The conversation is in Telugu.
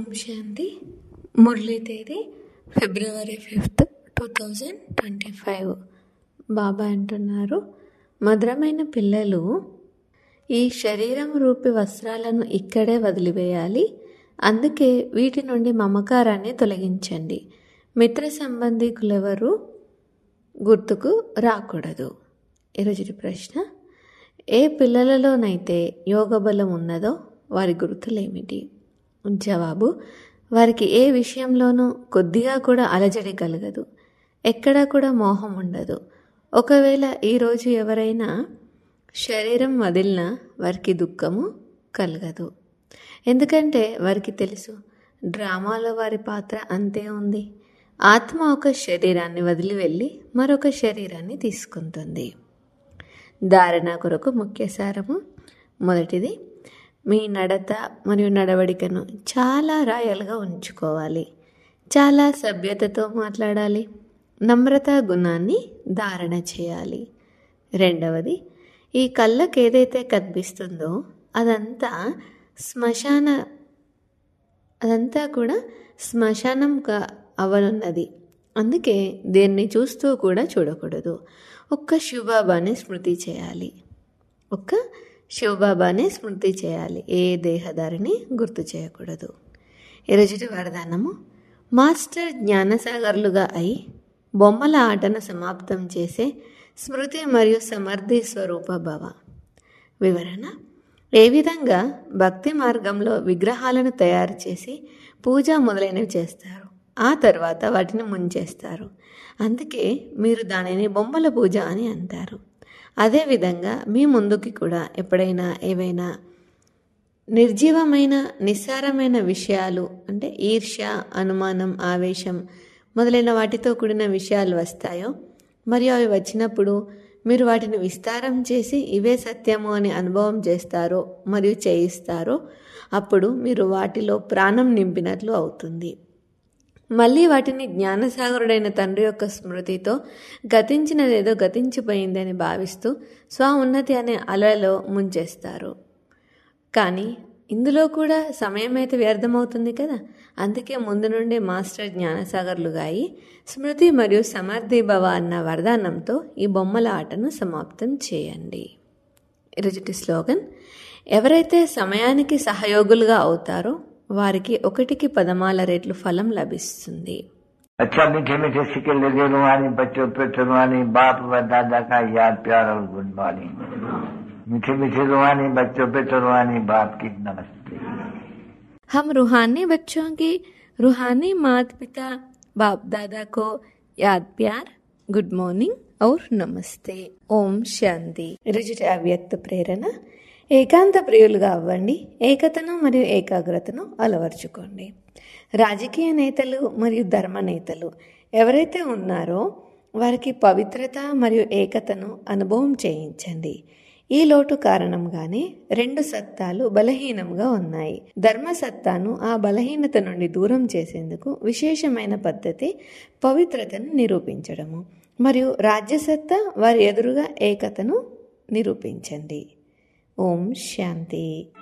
శాంతి. మురళీ తేదీ February 5th, 2025. బాబా అంటున్నారు, మధురమైన పిల్లలు, ఈ శరీరం రూపి వస్త్రాలను ఇక్కడే వదిలివేయాలి. అందుకే వీటి నుండి మమకారాన్ని తొలగించండి. మిత్ర సంబంధికులెవరూ గుర్తుకు రాకూడదు. ఈరోజు ప్రశ్న: ఏ పిల్లలలోనైతే యోగ బలం ఉన్నదో వారి గుర్తులేమిటి? జవాబు: వారికి ఏ విషయంలోనూ కొద్దిగా కూడా అలజడి కలగదు, ఎక్కడా కూడా మోహం ఉండదు. ఒకవేళ ఈరోజు ఎవరైనా శరీరం వదిలినా వారికి దుఃఖము కలగదు. ఎందుకంటే వారికి తెలుసు, డ్రామాలో వారి పాత్ర అంతే ఉంది. ఆత్మ ఒక శరీరాన్ని వదిలి వెళ్ళి మరొక శరీరాన్ని తీసుకుంటుంది. ధారణ కొరకు ముఖ్య సారము: మొదటిది, మీ నడత మరియు నడవడికను చాలా రాయల్గా ఉంచుకోవాలి. చాలా సభ్యతతో మాట్లాడాలి. నమ్రతా గుణాన్ని ధారణ చేయాలి. రెండవది, ఈ కళ్ళకు ఏదైతే కనిపిస్తుందో అదంతా కూడా శ్మశానంగా అవనున్నది. అందుకే దేన్ని చూస్తూ కూడా చూడకూడదు. ఒక్క శివబాబాని స్మృతి చేయాలి. ఏ దేహదారిని గుర్తు చేయకూడదు. ఈరోజు వరదానము: మాస్టర్ జ్ఞానసాగర్లుగా అయి బొమ్మల ఆటను సమాప్తం చేసే స్మృతి మరియు సమర్థి స్వరూప భవ. వివరణ: ఏ విధంగా భక్తి మార్గంలో విగ్రహాలను తయారు చేసి పూజ మొదలైనవి చేస్తారు, ఆ తర్వాత వాటిని ముంచేస్తారు. అందుకే మీరు దానిని బొమ్మల పూజ అని అంటారు. అదేవిధంగా మీ ముందుకి కూడా ఎప్పుడైనా ఏవైనా నిర్జీవమైన నిస్సారమైన విషయాలు అంటే ఈర్ష్య, అనుమానం, ఆవేశం మొదలైన వాటితో కూడిన విషయాలు వస్తాయో, మరియు అవి వచ్చినప్పుడు మీరు వాటిని విస్తారం చేసి ఇవే సత్యము అని అనుభవం చేస్తారో మరియు చేయిస్తారో, అప్పుడు మీరు వాటిలో ప్రాణం నింపినట్లు అవుతుంది. మళ్ళీ వాటిని జ్ఞానసాగరుడైన తండ్రి యొక్క స్మృతితో గతించినదేదో గతించిపోయిందని భావిస్తూ స్వ-ఉన్నతి అనే అలలో ముంచేస్తారు. కానీ ఇందులో కూడా సమయం అయితే వ్యర్థమవుతుంది కదా. అందుకే ముందు నుండి మాస్టర్ జ్ఞానసాగర్లుగా అయి స్మృతి మరియు సమర్థి భవ అన్న వరదానంతో ఈ బొమ్మల ఆటను సమాప్తం చేయండి. ఈరోజు స్లోగన్: ఎవరైతే సమయానికి సహయోగులుగా అవుతారో వారికి 1కి 10 రెట్లు ఫలం లభిస్తుంది. अच्छा मीठे मीठे सिक्के लगे रुहानी बच्चों पे रुहानी बाप व दादा का याद प्यार और गुड मॉर्निंग. मीठे मीठे रुहानी बच्चों पे रुहानी बाप की नमस्ते. हम रूहानी बच्चों की रूहानी माता पिता बाप दादा को याद प्यार, गुड मॉर्निंग और नमस्ते. ఓం శాంతి. ఈరోజు అవ్యక్త ప్రేరణ: ఏకాంత ప్రియులుగా అవ్వండి. ఏకతను మరియు ఏకాగ్రతను అలవర్చుకోండి. రాజకీయ నేతలు మరియు ధర్మ నేతలు ఎవరైతే ఉన్నారో వారికి పవిత్రత మరియు ఏకతను అనుభవం చేయించండి. ఈ లోటు కారణంగానే 2 సత్తాలు బలహీనంగా ఉన్నాయి. ధర్మ సత్తాను ఆ బలహీనత నుండి దూరం చేసేందుకు విశేషమైన పద్ధతి పవిత్రతను నిరూపించడము, మరియు రాజ్యసత్తా వారి ఎదురుగా ఏకతను నిరూపించండి. ఓం శాంతి.